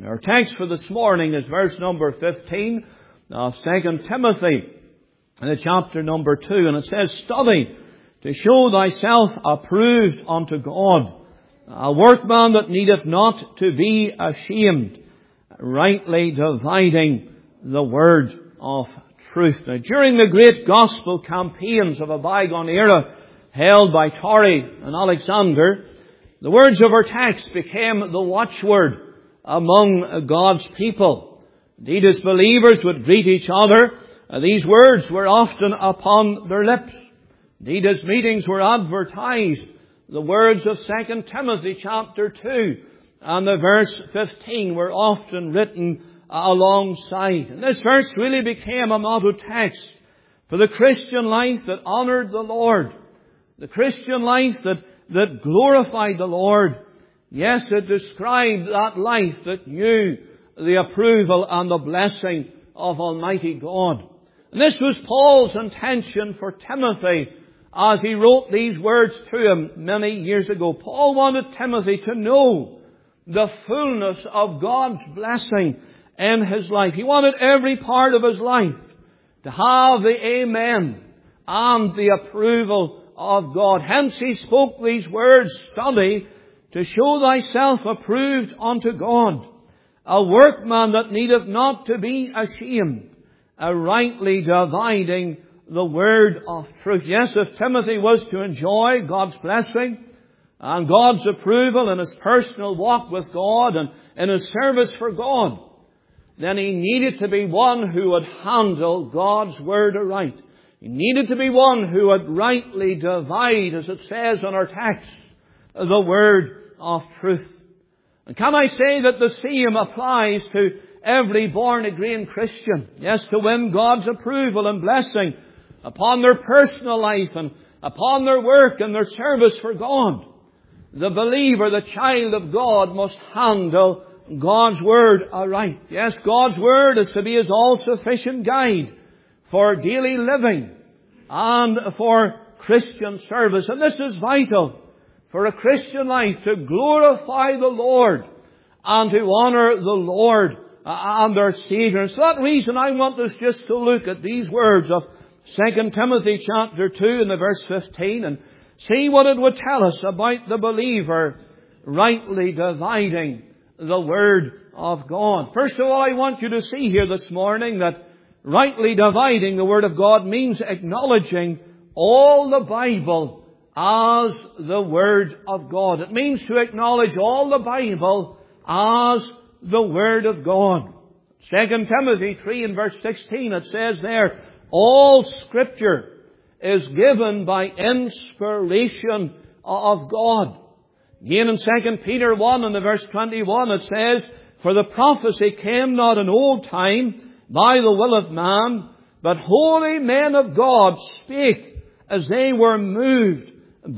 Our text for this morning is verse number 15 of 2 Timothy, chapter number 2. And it says, "Study to show thyself approved unto God, a workman that needeth not to be ashamed, rightly dividing the word of truth." Now, during the great gospel campaigns of a bygone era held by Torrey and Alexander, the words of our text became the watchword among God's people. Indeed, as believers would greet each other, these words were often upon their lips. Indeed, as meetings were advertised, the words of 2 Timothy chapter 2 and the verse 15 were often written alongside. And this verse really became a motto text for the Christian life that honoured the Lord, the Christian life that glorified the Lord. Yes, it described that life that knew the approval and the blessing of Almighty God. And this was Paul's intention for Timothy as he wrote these words to him many years ago. Paul wanted Timothy to know the fullness of God's blessing in his life. He wanted every part of his life to have the amen and the approval of God. Hence he spoke these words, "Study to show thyself approved unto God, a workman that needeth not to be ashamed, rightly dividing the word of truth." Yes, if Timothy was to enjoy God's blessing and God's approval in his personal walk with God and in his service for God, then he needed to be one who would handle God's word aright. He needed to be one who would rightly divide, as it says in our text, the word of truth. And can I say that the same applies to every born-again Christian? Yes, to win God's approval and blessing upon their personal life and upon their work and their service for God. The believer, the child of God, must handle God's word aright. Yes, God's word is to be his all-sufficient guide for daily living and for Christian service. And this is vital for a Christian life, to glorify the Lord and to honour the Lord and our Saviour. And for that reason I want us just to look at these words of 2 Timothy chapter 2 and the verse 15 and see what it would tell us about the believer rightly dividing the word of God. First of all, I want you to see here this morning that rightly dividing the word of God means acknowledging all the Bible as the word of God. It means to acknowledge all the Bible as the word of God. 2 Timothy 3 and verse 16, it says there, "All Scripture is given by inspiration of God." Again in 2 Peter 1 and the verse 21, it says, "For the prophecy came not in old time by the will of man, but holy men of God spake as they were moved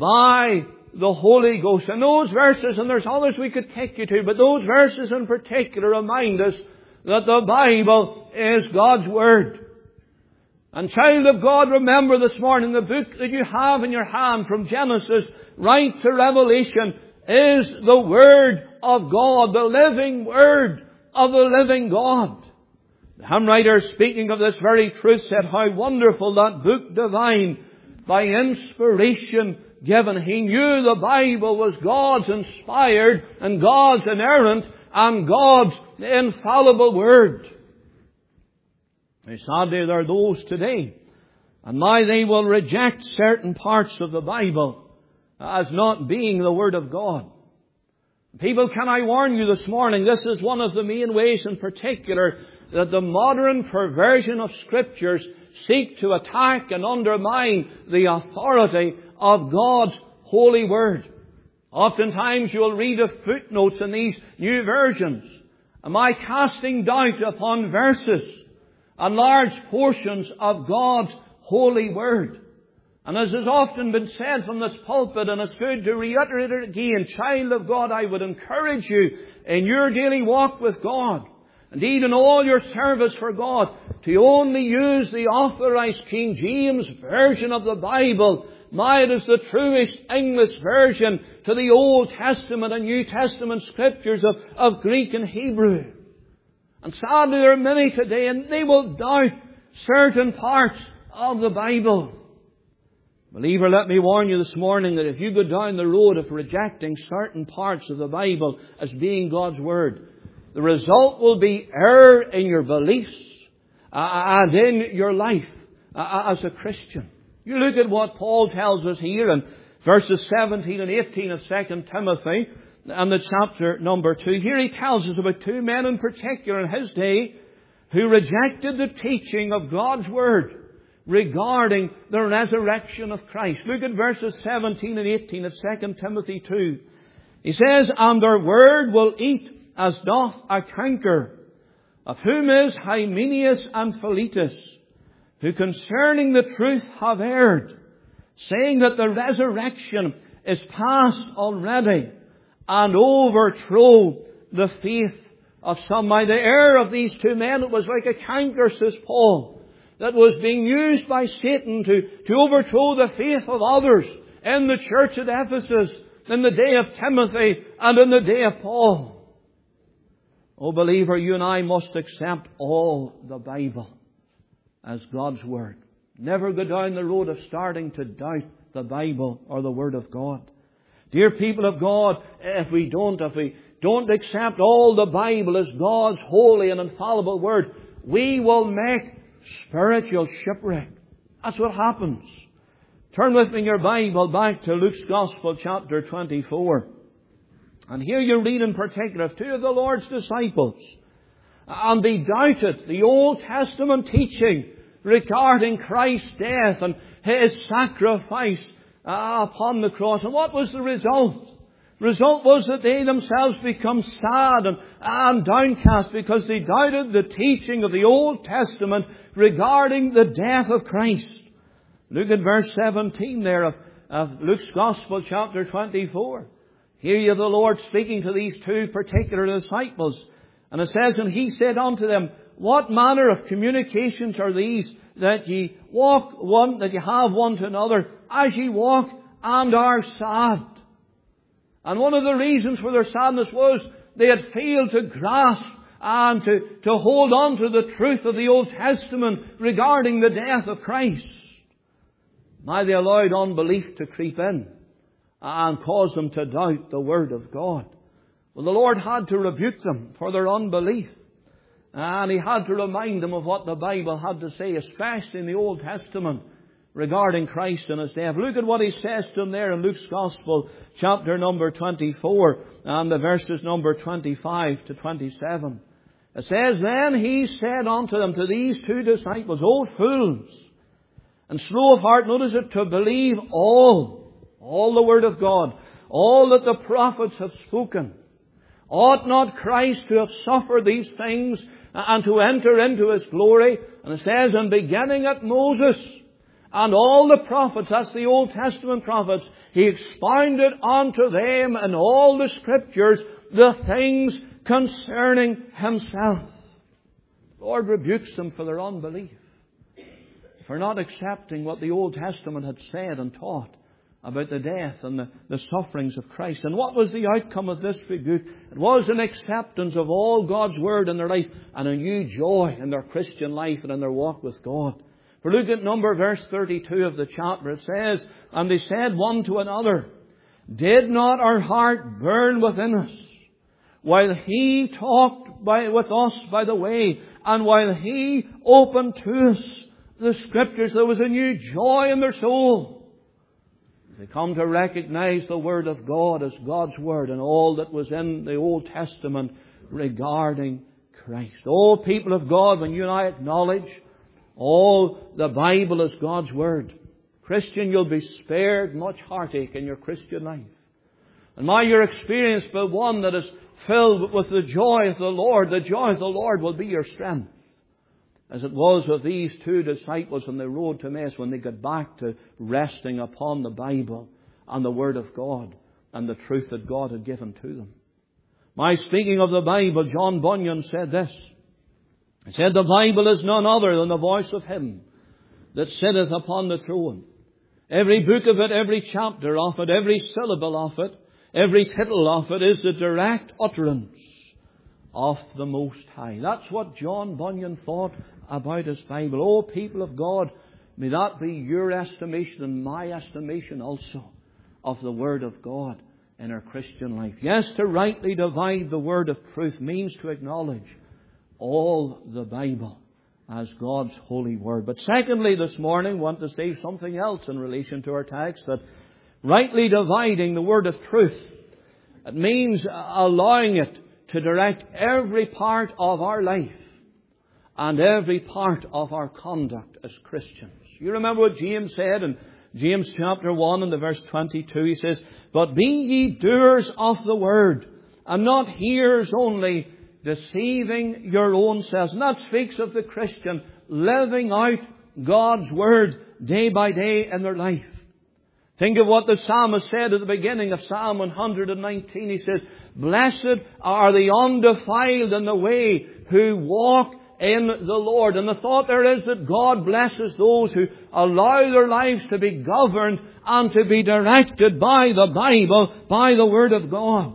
by the Holy Ghost." And those verses, and there's others we could take you to, but those verses in particular remind us that the Bible is God's Word. And child of God, remember this morning, the book that you have in your hand from Genesis right to Revelation is the Word of God, the living Word of the living God. The hymn writer, speaking of this very truth, said, "How wonderful that book divine, by inspiration given." He knew the Bible was God's inspired and God's inerrant and God's infallible Word. Now, sadly, there are those today, and now they will reject certain parts of the Bible as not being the Word of God. People, can I warn you this morning, this is one of the main ways in particular that the modern perversion of Scriptures seek to attack and undermine the authority of God's holy Word. Oftentimes you'll read of footnotes in these new versions. Am I casting doubt upon verses and large portions of God's holy Word? And as has often been said from this pulpit, and it's good to reiterate it again, child of God, I would encourage you in your daily walk with God, indeed in all your service for God, to only use the authorized King James Version of the Bible. Now it is the truest English version to the Old Testament and New Testament Scriptures of Greek and Hebrew. And sadly there are many today, and they will doubt certain parts of the Bible. Believer, let me warn you this morning that if you go down the road of rejecting certain parts of the Bible as being God's Word, the result will be error in your beliefs and in your life as a Christian. You look at what Paul tells us here in verses 17 and 18 of 2 Timothy and the chapter number 2. Here he tells us about two men in particular in his day who rejected the teaching of God's Word regarding the resurrection of Christ. Look at verses 17 and 18 of 2 Timothy 2. He says, "And their word will eat as doth a canker, of whom is Hymenaeus and Philetus, who concerning the truth have erred, saying that the resurrection is past already, and overthrow the faith of some." By the error of these two men, it was like a canker, says Paul, that was being used by Satan to overthrow the faith of others in the church at Ephesus, in the day of Timothy, and in the day of Paul. Oh, believer, you and I must accept all the Bible as God's Word. Never go down the road of starting to doubt the Bible or the Word of God. Dear people of God, if we don't accept all the Bible as God's holy and infallible Word, we will make spiritual shipwreck. That's what happens. Turn with me in your Bible back to Luke's Gospel, chapter 24. And here you read in particular of two of the Lord's disciples. And they doubted the Old Testament teaching regarding Christ's death and His sacrifice upon the cross. And what was the result? The result was that they themselves become sad and downcast because they doubted the teaching of the Old Testament regarding the death of Christ. Look at verse 17 there of Luke's Gospel, chapter 24. Here you have the Lord speaking to these two particular disciples. And it says, "And He said unto them, What manner of communications are these that ye have one to another, as ye walk and are sad?" And one of the reasons for their sadness was they had failed to grasp and to hold on to the truth of the Old Testament regarding the death of Christ. Now they allowed unbelief to creep in and cause them to doubt the Word of God. Well, the Lord had to rebuke them for their unbelief. And He had to remind them of what the Bible had to say, especially in the Old Testament, regarding Christ and His death. Look at what He says to them there in Luke's Gospel, chapter number 24, and the verses number 25 to 27. It says, "Then He said unto them," to these two disciples, "O fools, and slow of heart," notice it, "to believe all the Word of God, all that the prophets have spoken. Ought not Christ to have suffered these things and to enter into His glory?" And it says, "And beginning at Moses and all the prophets," that's the Old Testament prophets, "He expounded unto them in all the Scriptures the things concerning Himself." The Lord rebukes them for their unbelief, for not accepting what the Old Testament had said and taught about the death and the sufferings of Christ. And what was the outcome of this rebuke? It was an acceptance of all God's Word in their life and a new joy in their Christian life and in their walk with God. For look at verse 32 of the chapter. It says, "And they said one to another, Did not our heart burn within us, while He talked with us by the way, and while He opened to us the Scriptures?" There was a new joy in their soul. They come to recognize the Word of God as God's Word and all that was in the Old Testament regarding Christ. Oh, people of God, when you and I acknowledge all the Bible as God's Word, Christian, you'll be spared much heartache in your Christian life. And now you're experienced by one that is filled with the joy of the Lord. The joy of the Lord will be your strength, as it was with these two disciples on the road to Emmaus when they got back to resting upon the Bible and the Word of God and the truth that God had given to them. My speaking of the Bible, John Bunyan said this. He said, "The Bible is none other than the voice of Him that sitteth upon the throne. Every book of it, every chapter of it, every syllable of it, every tittle of it is the direct utterance of the Most High. That's what John Bunyan thought about his Bible. Oh, people of God, may that be your estimation and my estimation also of the Word of God in our Christian life. Yes, to rightly divide the Word of truth means to acknowledge all the Bible as God's holy Word. But secondly, this morning, I want to say something else in relation to our text, that rightly dividing the Word of truth, it means allowing it to direct every part of our life and every part of our conduct as Christians. You remember what James said in James chapter 1 and the verse 22. He says, "But be ye doers of the word, and not hearers only, deceiving your own selves." And that speaks of the Christian living out God's word day by day in their life. Think of what the psalmist said at the beginning of Psalm 119. He says, "Blessed are the undefiled in the way who walk in the Lord." And the thought there is that God blesses those who allow their lives to be governed and to be directed by the Bible, by the Word of God.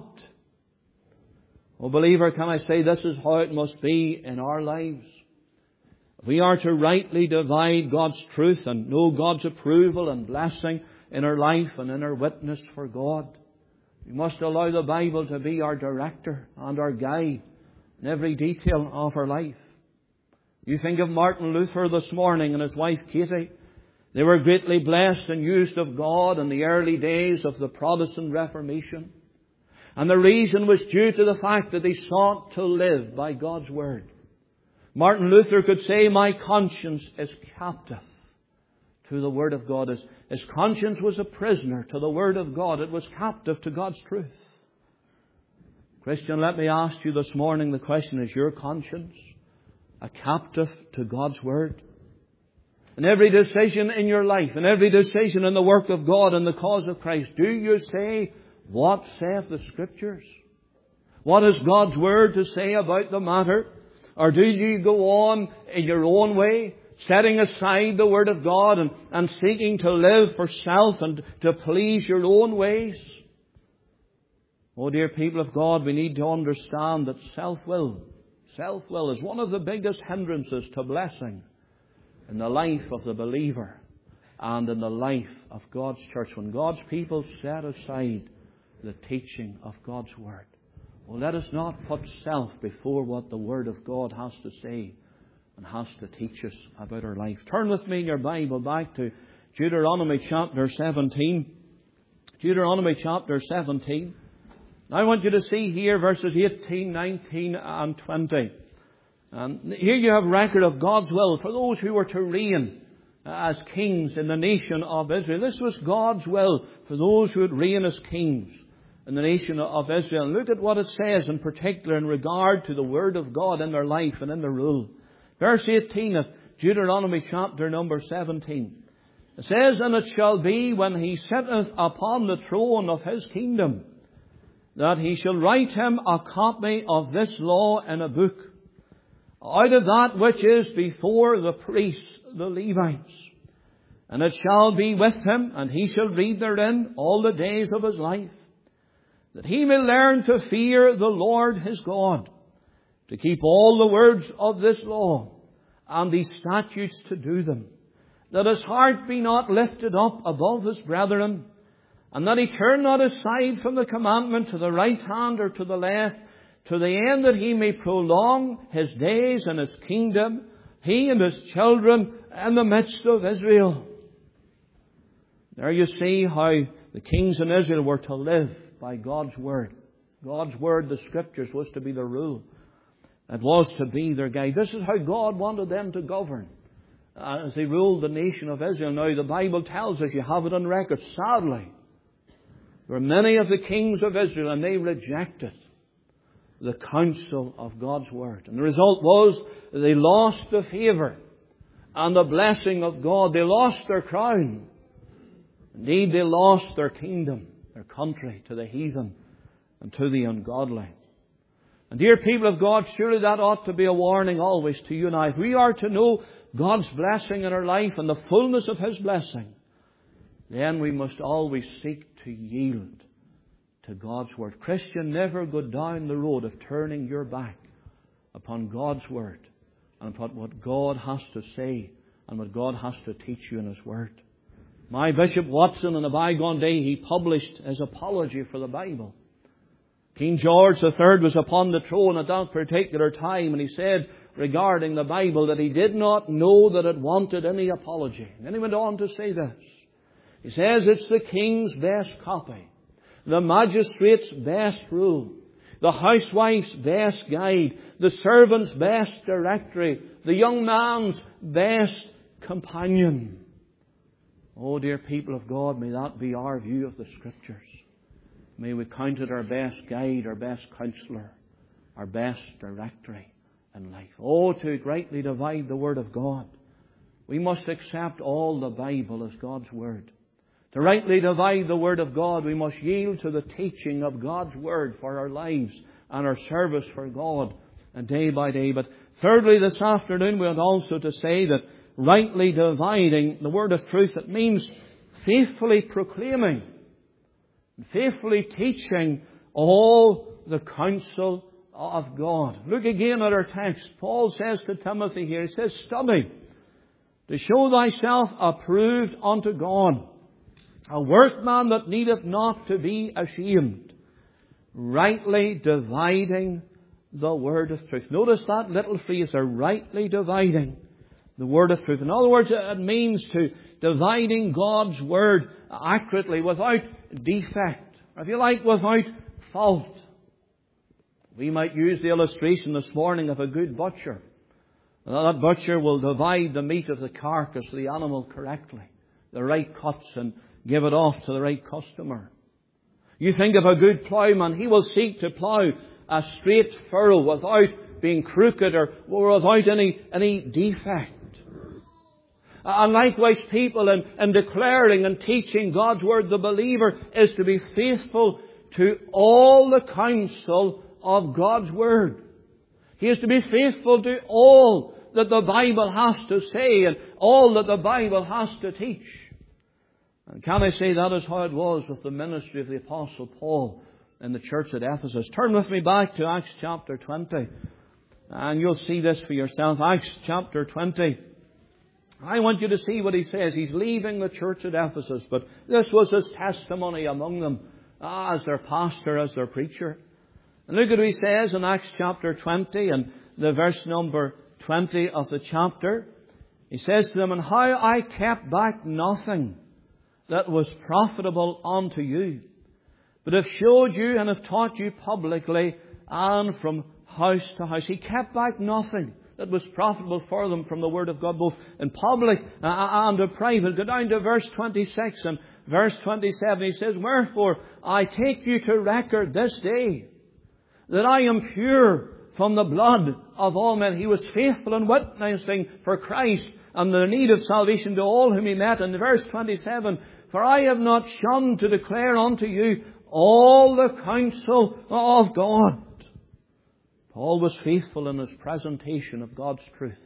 Oh, believer, can I say this is how it must be in our lives? If we are to rightly divide God's truth and know God's approval and blessing in our life and in our witness for God, we must allow the Bible to be our director and our guide in every detail of our life. You think of Martin Luther this morning and his wife Katie. They were greatly blessed and used of God in the early days of the Protestant Reformation. And the reason was due to the fact that they sought to live by God's Word. Martin Luther could say, "My conscience is captive to the Word of God." His conscience was a prisoner to the Word of God. It was captive to God's truth. Christian, let me ask you this morning the question, is your conscience a captive to God's Word? In every decision in your life, in every decision in the work of God and the cause of Christ, do you say, "What saith the Scriptures"? What has God's Word to say about the matter? Or do you go on in your own way, setting aside the Word of God and seeking to live for self and to please your own ways? Oh, dear people of God, we need to understand that self-will is one of the biggest hindrances to blessing in the life of the believer and in the life of God's church. When God's people set aside the teaching of God's Word. Well, let us not put self before what the Word of God has to say and has to teach us about our life. Turn with me in your Bible back to Deuteronomy chapter 17. Deuteronomy chapter 17. Now I want you to see here verses 18, 19 and 20. And here you have record of God's will for those who were to reign as kings in the nation of Israel. This was God's will for those who would reign as kings in the nation of Israel. And look at what it says in particular in regard to the Word of God in their life and in their rule. Verse 18 of Deuteronomy chapter number 17. It says, "And it shall be when he sitteth upon the throne of his kingdom, that he shall write him a copy of this law in a book, out of that which is before the priests, the Levites. And it shall be with him, and he shall read therein all the days of his life, that he may learn to fear the Lord his God, to keep all the words of this law, and these statutes to do them, that his heart be not lifted up above his brethren, and that he turn not aside from the commandment to the right hand or to the left, to the end that he may prolong his days in his kingdom, he and his children in the midst of Israel." There you see how the kings in Israel were to live by God's Word. God's Word, the Scriptures, was to be their rule. It was to be their guide. This is how God wanted them to govern as they ruled the nation of Israel. Now, the Bible tells us, you have it on record, sadly, there were many of the kings of Israel and they rejected the counsel of God's Word. And the result was they lost the favour and the blessing of God. They lost their crown. Indeed, they lost their kingdom, their country, to the heathen and to the ungodly. And dear people of God, surely that ought to be a warning always to you and I. If we are to know God's blessing in our life and the fullness of His blessing, then we must always seek to yield to God's Word. Christian, never go down the road of turning your back upon God's Word and upon what God has to say and what God has to teach you in His Word. My Bishop Watson, in a bygone day, he published his apology for the Bible. King George III was upon the throne at that particular time, and he said regarding the Bible that he did not know that it wanted any apology. And then he went on to say this. He says it's the King's best copy, the magistrate's best rule, the housewife's best guide, the servant's best directory, the young man's best companion. Oh, dear people of God, may that be our view of the Scriptures. May we count it our best guide, our best counsellor, our best directory in life. Oh, to rightly divide the Word of God, we must accept all the Bible as God's Word. To rightly divide the Word of God, we must yield to the teaching of God's Word for our lives and our service for God day by day. But thirdly, this afternoon, we want also to say that rightly dividing the Word of truth, it means faithfully proclaiming, faithfully teaching all the counsel of God. Look again at our text. Paul says to Timothy here, he says, study to show thyself approved unto God, a workman that needeth not to be ashamed, rightly dividing the word of truth. Notice that little phrase there, rightly dividing the word of truth. In other words, it means to dividing God's word accurately, without defect, or if you like, without fault. We might use the illustration this morning of a good butcher. That butcher will divide the meat of the carcass of the animal correctly, the right cuts, and give it off to the right customer. You think of a good ploughman, he will seek to plough a straight furrow without being crooked or without any defect. And likewise, people in declaring and teaching God's Word, the believer is to be faithful to all the counsel of God's Word. He is to be faithful to all that the Bible has to say and all that the Bible has to teach. And can I say that is how it was with the ministry of the Apostle Paul in the church at Ephesus? Turn with me back to Acts chapter 20, and you'll see this for yourself. Acts chapter 20. I want you to see what he says. He's leaving the church at Ephesus, but this was his testimony among them as their pastor, as their preacher. And look at what he says in Acts chapter 20 and the verse number 20 of the chapter. He says to them, and how I kept back nothing that was profitable unto you, but have showed you and have taught you publicly and from house to house. He kept back nothing that was profitable for them from the Word of God, both in public and in private. Go down to verse 26 and verse 27. He says, wherefore I take you to record this day that I am pure from the blood of all men. He was faithful in witnessing for Christ and the need of salvation to all whom he met. In verse 27, for I have not shunned to declare unto you all the counsel of God. Paul was faithful in his presentation of God's truth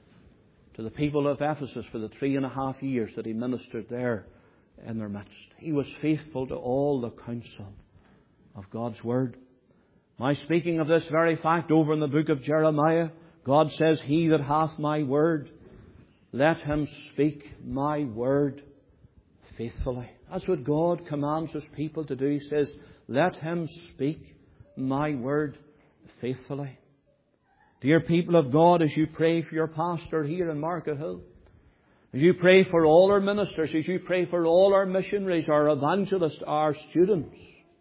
to the people of Ephesus for the 3.5 years that he ministered there in their midst. He was faithful to all the counsel of God's Word. My speaking of this very fact over in the book of Jeremiah, God says, he that hath my word, let him speak my word faithfully. That's what God commands His people to do. He says, let him speak my word faithfully. Dear people of God, as you pray for your pastor here in Market Hill, as you pray for all our ministers, as you pray for all our missionaries, our evangelists, our students,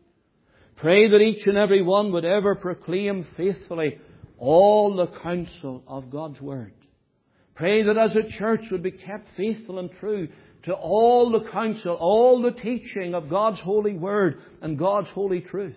pray that each and every one would ever proclaim faithfully all the counsel of God's Word. Pray that as a church would be kept faithful and true to all the counsel, all the teaching of God's holy Word and God's holy truth.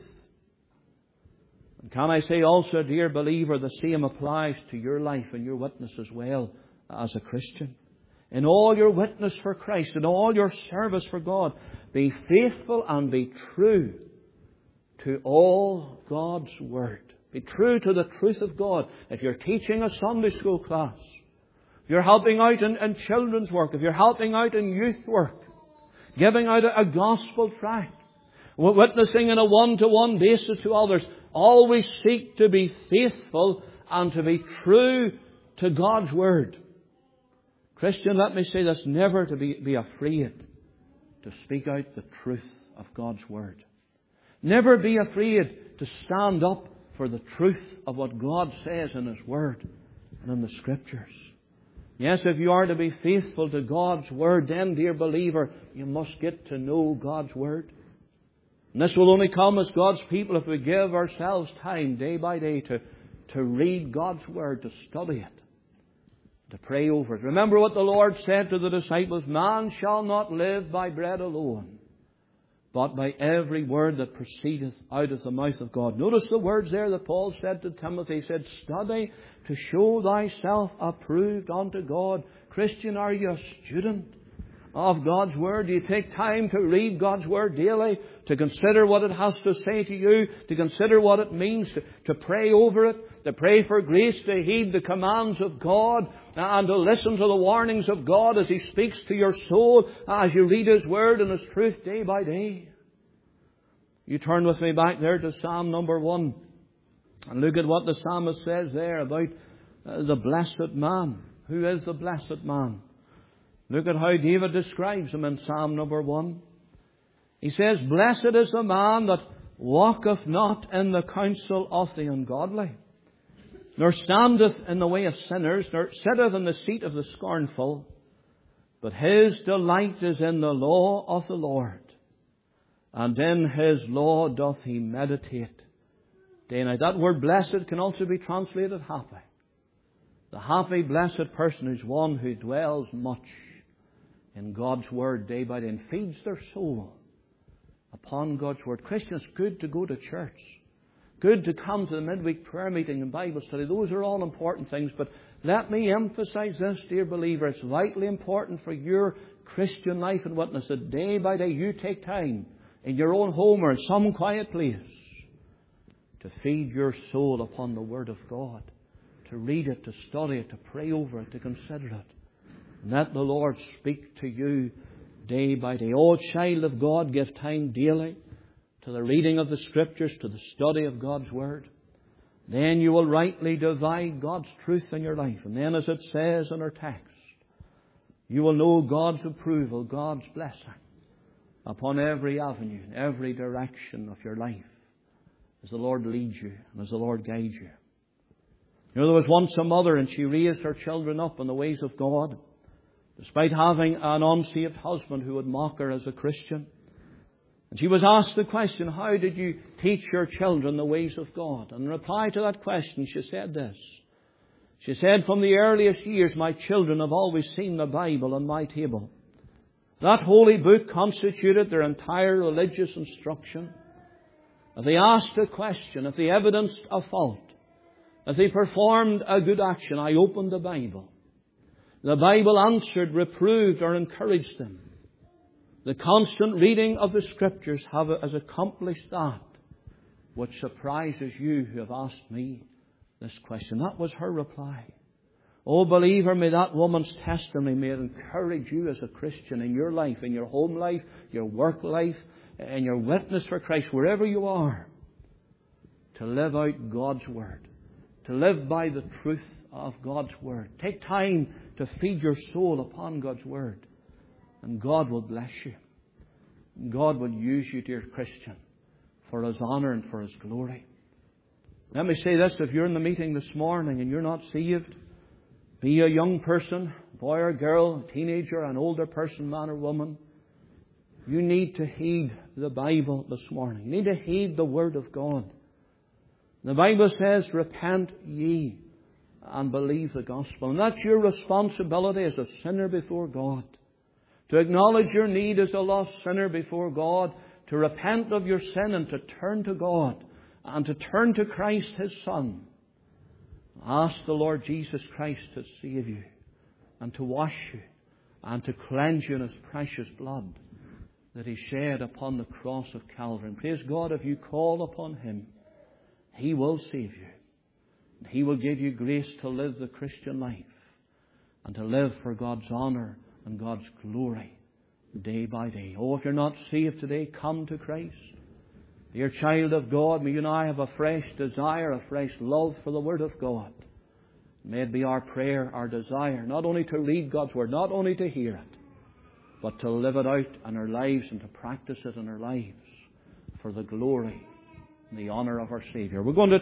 And can I say also, dear believer, the same applies to your life and your witness as well as a Christian. In all your witness for Christ, in all your service for God, be faithful and be true to all God's Word. Be true to the truth of God. If you're teaching a Sunday school class, if you're helping out in children's work, if you're helping out in youth work, giving out a gospel tract, witnessing on a one-to-one basis to others, always seek to be faithful and to be true to God's Word. Christian, let me say this, never to be afraid to speak out the truth of God's Word. Never be afraid to stand up for the truth of what God says in His Word and in the Scriptures. Yes, if you are to be faithful to God's Word, then, dear believer, you must get to know God's Word. And this will only come as God's people if we give ourselves time day by day to read God's Word, to study it, to pray over it. Remember what the Lord said to the disciples, "Man shall not live by bread alone, but by every word that proceedeth out of the mouth of God." Notice the words there that Paul said to Timothy. He said, "Study to show thyself approved unto God." Christian, are you a student of God's Word? Do you take time to read God's Word daily, to consider what it has to say to you, to consider what it means, to pray over it, to pray for grace, to heed the commands of God, and to listen to the warnings of God as He speaks to your soul, as you read His Word and His truth day by day? You turn with me back there to Psalm number 1. And look at what the psalmist says there about the blessed man. Who is the blessed man? Look at how David describes him in Psalm number 1. He says, "Blessed is the man that walketh not in the counsel of the ungodly, nor standeth in the way of sinners, nor sitteth in the seat of the scornful. But his delight is in the law of the Lord, and in His law doth he meditate day and night." That word blessed can also be translated happy. The happy, blessed person is one who dwells much in God's Word day by day and feeds their soul upon God's Word. Christians, good to go to church. Good to come to the midweek prayer meeting and Bible study. Those are all important things. But let me emphasize this, dear believer. It's vitally important for your Christian life and witness that day by day you take time in your own home or in some quiet place to feed your soul upon the Word of God, to read it, to study it, to pray over it, to consider it. And let the Lord speak to you day by day. Oh, child of God, give time daily to the reading of the Scriptures, to the study of God's Word. Then you will rightly divide God's truth in your life. And then, as it says in our text, you will know God's approval, God's blessing upon every avenue, every direction of your life, as the Lord leads you and as the Lord guides you. You know, there was once a mother, and she raised her children up in the ways of God, despite having an unsaved husband who would mock her as a Christian. And she was asked the question, "How did you teach your children the ways of God?" And in reply to that question, she said this. She said, "From the earliest years, my children have always seen the Bible on my table. That holy book constituted their entire religious instruction. If they asked a question, if they evidenced a fault, if they performed a good action, I opened the Bible. The Bible answered, reproved, or encouraged them. The constant reading of the Scriptures has accomplished that which surprises you who have asked me this question." That was her reply. Oh, believer, may that woman's testimony, may it encourage you as a Christian in your life, in your home life, your work life, in your witness for Christ, wherever you are, to live out God's Word, to live by the truth of God's Word. Take time to feed your soul upon God's Word, and God will bless you. God will use you, dear Christian, for His honour and for His glory. Let me say this, if you're in the meeting this morning and you're not saved, be a young person, boy or girl, a teenager, an older person, man or woman, you need to heed the Bible this morning. You need to heed the Word of God. The Bible says, "Repent ye and believe the gospel." And that's your responsibility as a sinner before God. To acknowledge your need as a lost sinner before God, to repent of your sin and to turn to God and to turn to Christ His Son. Ask the Lord Jesus Christ to save you and to wash you and to cleanse you in His precious blood that He shed upon the cross of Calvary. And praise God, if you call upon Him, He will save you. And He will give you grace to live the Christian life and to live for God's honour and God's glory day by day. Oh, if you're not saved today, come to Christ. Dear child of God, may you and I have a fresh desire, a fresh love for the Word of God. May it be our prayer, our desire, not only to read God's Word, not only to hear it, but to live it out in our lives and to practice it in our lives for the glory and the honour of our Saviour. We're going to